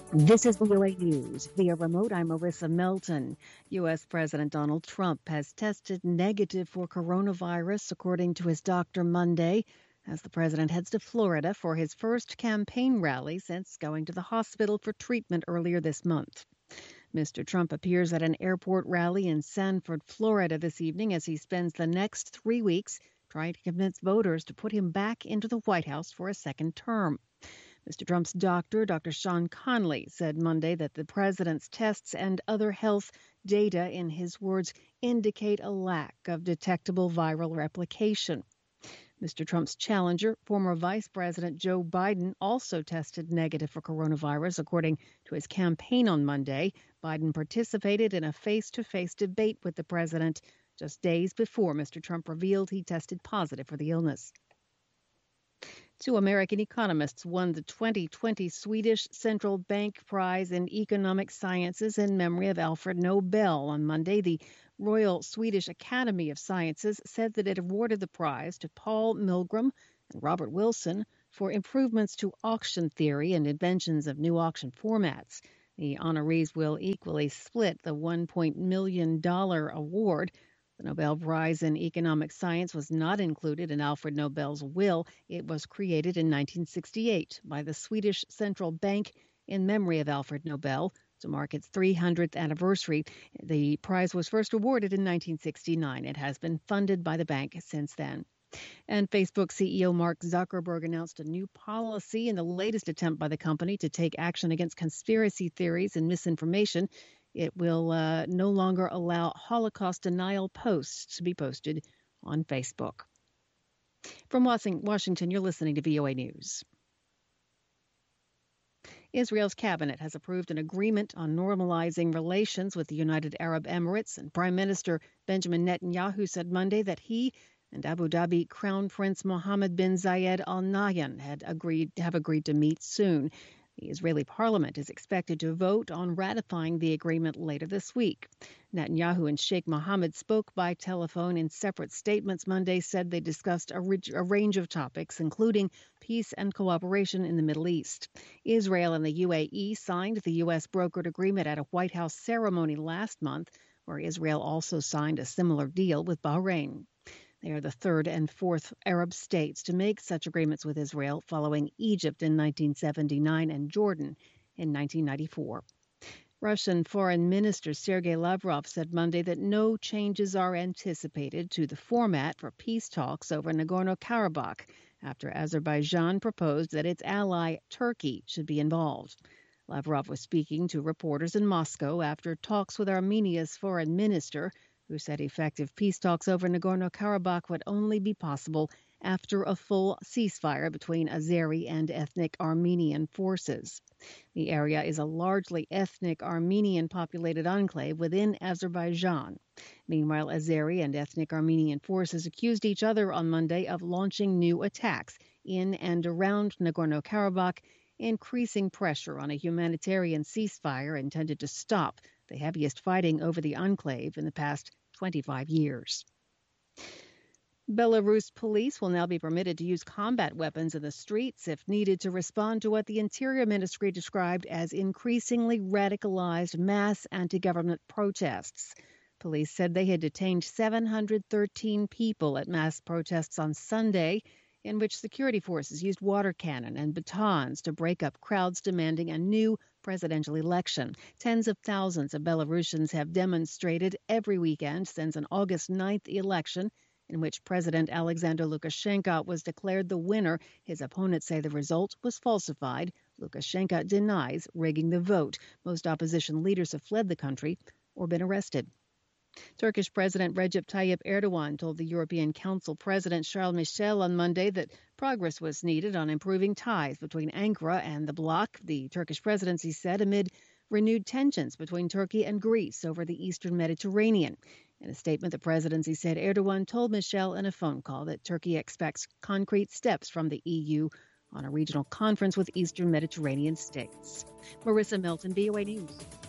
This is VOA News. Via remote, I'm Marissa Melton. U.S. President Donald Trump has tested negative for coronavirus, according to his doctor Monday, as the president heads to Florida for his first campaign rally since going to the hospital for treatment earlier this month. Mr. Trump appears at an airport rally in Sanford, Florida this evening as he spends the next 3 weeks trying to convince voters to put him back into the White House for a second term. Mr. Trump's doctor, Dr. Sean Conley, said Monday that the president's tests and other health data, in his words, indicate a lack of detectable viral replication. Mr. Trump's challenger, former Vice President Joe Biden, also tested negative for coronavirus, according to his campaign on Monday. Biden participated in a face-to-face debate with the president just days before Mr. Trump revealed he tested positive for the illness. Two American economists won the 2020 Swedish Central Bank Prize in Economic Sciences in memory of Alfred Nobel. On Monday, the Royal Swedish Academy of Sciences said that it awarded the prize to Paul Milgrom and Robert Wilson for improvements to auction theory and inventions of new auction formats. The honorees will equally split the $1 million award. The Nobel Prize in Economic Science was not included in Alfred Nobel's will. It was created in 1968 by the Swedish Central Bank in memory of Alfred Nobel to mark its 300th anniversary. The prize was first awarded in 1969. It has been funded by the bank since then. And Facebook CEO Mark Zuckerberg announced a new policy in the latest attempt by the company to take action against conspiracy theories and misinformation. It will no longer allow Holocaust denial posts to be posted on Facebook. From Washington, you're listening to VOA News. Israel's cabinet has approved an agreement on normalizing relations with the United Arab Emirates, and Prime Minister Benjamin Netanyahu said Monday that he and Abu Dhabi Crown Prince Mohammed bin Zayed Al Nahyan have agreed to meet soon. The Israeli parliament is expected to vote on ratifying the agreement later this week. Netanyahu and Sheikh Mohammed spoke by telephone in separate statements Monday, said they discussed a range of topics, including peace and cooperation in the Middle East. Israel and the UAE signed the U.S. brokered agreement at a White House ceremony last month, where Israel also signed a similar deal with Bahrain. They are the third and fourth Arab states to make such agreements with Israel, following Egypt in 1979 and Jordan in 1994. Russian Foreign Minister Sergei Lavrov said Monday that no changes are anticipated to the format for peace talks over Nagorno-Karabakh after Azerbaijan proposed that its ally Turkey should be involved. Lavrov was speaking to reporters in Moscow after talks with Armenia's foreign minister, who said effective peace talks over Nagorno-Karabakh would only be possible after a full ceasefire between Azeri and ethnic Armenian forces. The area is a largely ethnic Armenian-populated enclave within Azerbaijan. Meanwhile, Azeri and ethnic Armenian forces accused each other on Monday of launching new attacks in and around Nagorno-Karabakh, increasing pressure on a humanitarian ceasefire intended to stop the heaviest fighting over the enclave in the past 25 years. Belarus police will now be permitted to use combat weapons in the streets if needed to respond to what the Interior Ministry described as increasingly radicalized mass anti-government protests. Police said they had detained 713 people at mass protests on Sunday, in which security forces used water cannon and batons to break up crowds demanding a new presidential election. Tens of thousands of Belarusians have demonstrated every weekend since an August 9th election in which President Alexander Lukashenko was declared the winner. His opponents say the result was falsified. Lukashenko denies rigging the vote. Most opposition leaders have fled the country or been arrested. Turkish President Recep Tayyip Erdogan told the European Council President Charles Michel on Monday that progress was needed on improving ties between Ankara and the bloc, the Turkish presidency said, amid renewed tensions between Turkey and Greece over the eastern Mediterranean. In a statement, the presidency said Erdogan told Michel in a phone call that Turkey expects concrete steps from the EU on a regional conference with eastern Mediterranean states. Marissa Melton, VOA News.